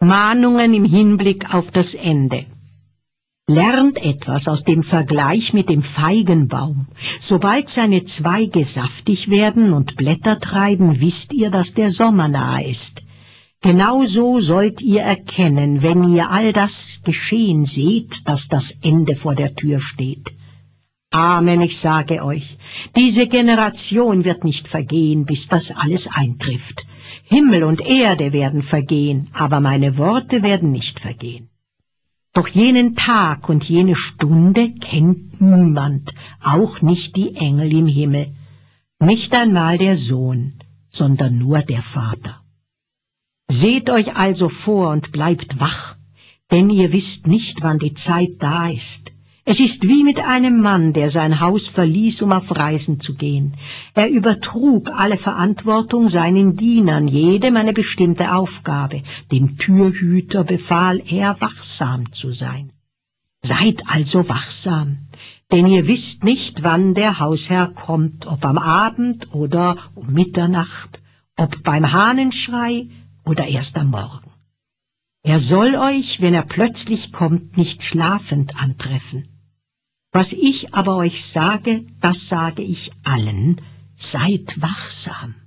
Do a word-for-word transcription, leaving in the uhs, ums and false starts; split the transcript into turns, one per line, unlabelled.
Mahnungen im Hinblick auf das Ende. Lernt etwas aus dem Vergleich mit dem Feigenbaum. Sobald seine Zweige saftig werden und Blätter treiben, wisst ihr, dass der Sommer nahe ist. Genauso sollt ihr erkennen, wenn ihr all das geschehen seht, dass das Ende vor der Tür steht. Amen, ich sage euch, diese Generation wird nicht vergehen, bis das alles eintrifft. Himmel und Erde werden vergehen, aber meine Worte werden nicht vergehen. Doch jenen Tag und jene Stunde kennt niemand, auch nicht die Engel im Himmel, nicht einmal der Sohn, sondern nur der Vater. Seht euch also vor und bleibt wach, denn ihr wisst nicht, wann die Zeit da ist. Es ist wie mit einem Mann, der sein Haus verließ, um auf Reisen zu gehen. Er übertrug alle Verantwortung seinen Dienern, jedem eine bestimmte Aufgabe. Dem Türhüter befahl er, wachsam zu sein. Seid also wachsam, denn ihr wisst nicht, wann der Hausherr kommt, ob am Abend oder um Mitternacht, ob beim Hahnenschrei oder erst am Morgen. Er soll euch, wenn er plötzlich kommt, nicht schlafend antreffen. Was ich aber euch sage, das sage ich allen, seid wachsam.